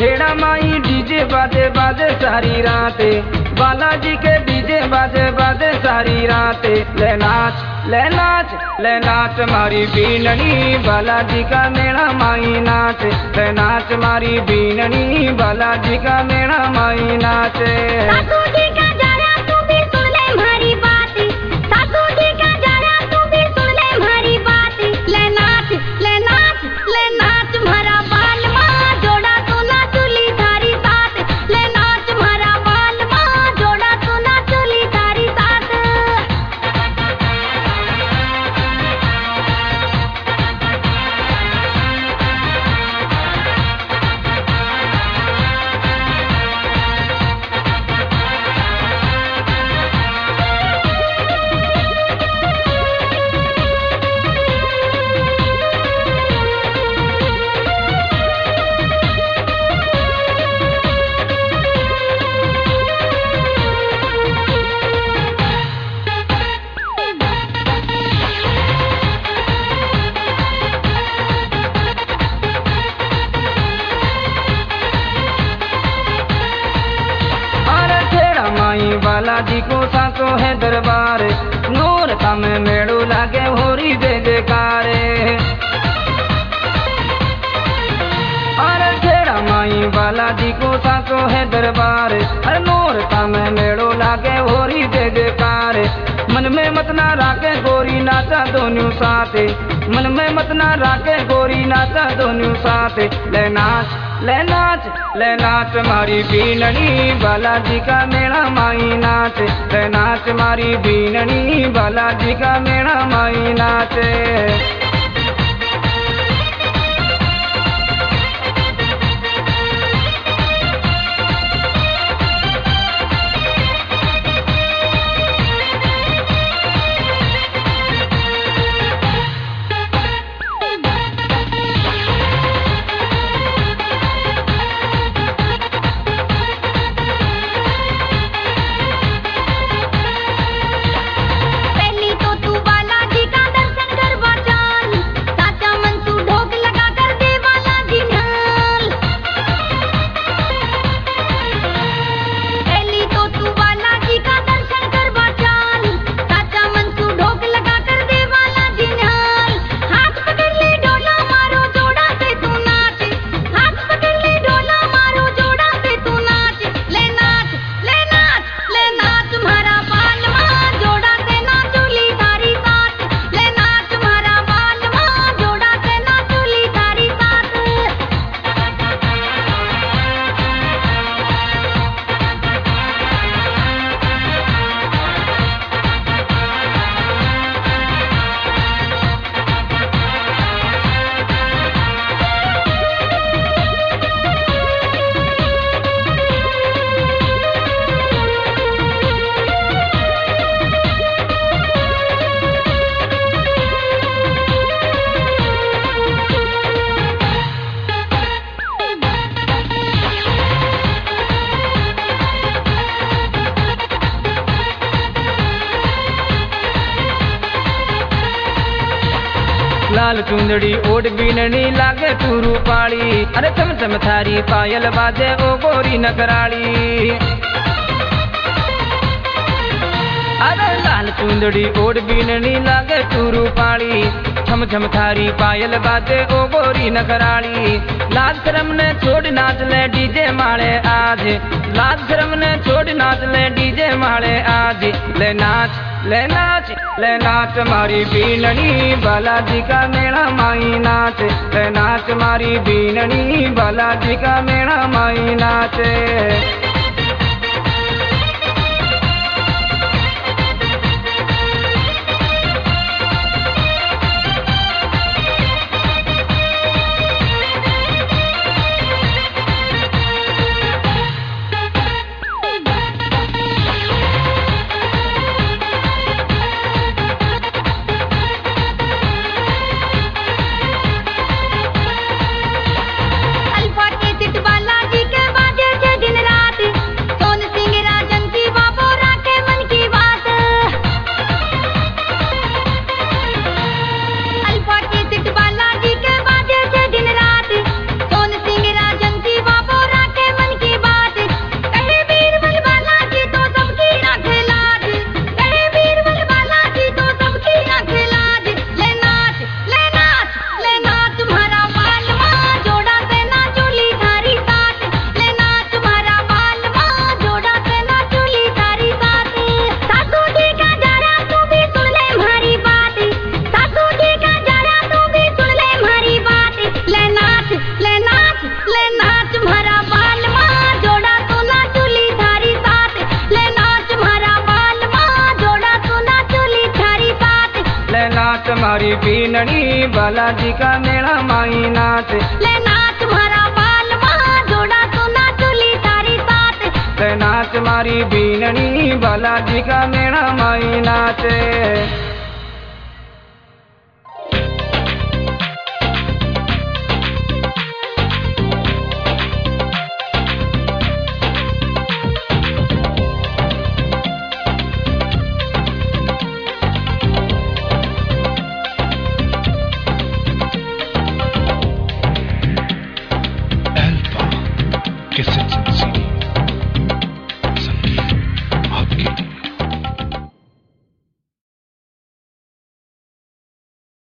छेड़ा माई डीजे बाजे बाजे सारी रात, बालाजी के डीजे बाजे बाजे सारी रात। ले नाच ले नाच ले नाच मारी बीननी, बालाजी का मेला माई नाच। ले नाच मारी बीननी, बालाजी का मेला माई नाच। सासू जी का जरा तू भी सुन ले हमारी बात, सासू जी का जरा तू भी सुन ले हमारी बात। ले नाच ले नाच ले नाच मारा बाल माँ, जोड़ा तू ना चुली थारी साथ। ले नाच मारा बाल माँ, जोड़ा तू ना चुली थारी साथ। बालाजी को सासो है दरबार, नूर का में मेड़ू लागे होरी दे देकारे। अरे छेड़ा माई बालाजी को सासो है दरबार, अरे नूर का में मेड़ू लागे होरी दे देकारे। मन में मत ना राके गोरी नाचा दोनों साथे, मन में मत ना राके गोरी नाचा दोनों साथे। ले नाच ले नाच ले नाच मारी बीननी, बालाजी का मेला माई नाच। ले नाच मारी बीननी, बालाजी का मेला माई नाच। लाल चुंदड़ी ओढ़ बीननी लागे तू रूपाली, अरे चम चम थारी पायल बाजे ओ गोरी नगराली। अरे लाल चुंदड़ी ओढ़ बीननी लागे तू रूपाली, छम छम थारी पायल बाजे ओ गोरी नगराली। लाज शर्म ने छोड़ नाच ले डीजे माले आज, लाज शर्म ने छोड़ नाच ले डीजे माले आज। ले नाच ले नाच ले नाच मारी बीननी, बालाजी का मेला माई नाच। ले नाच मारी बीननी, बालाजी का मेला माई नाच। अल्फा के चिट बालाजी के बाजे दिन रात। बालाजी का मेला माई नाच। ले नाच मारा बाल महा जोड़ा तो ना चुली तारी साथ। ले नाच मारी बीननी बालाजी का मेला माई नाच।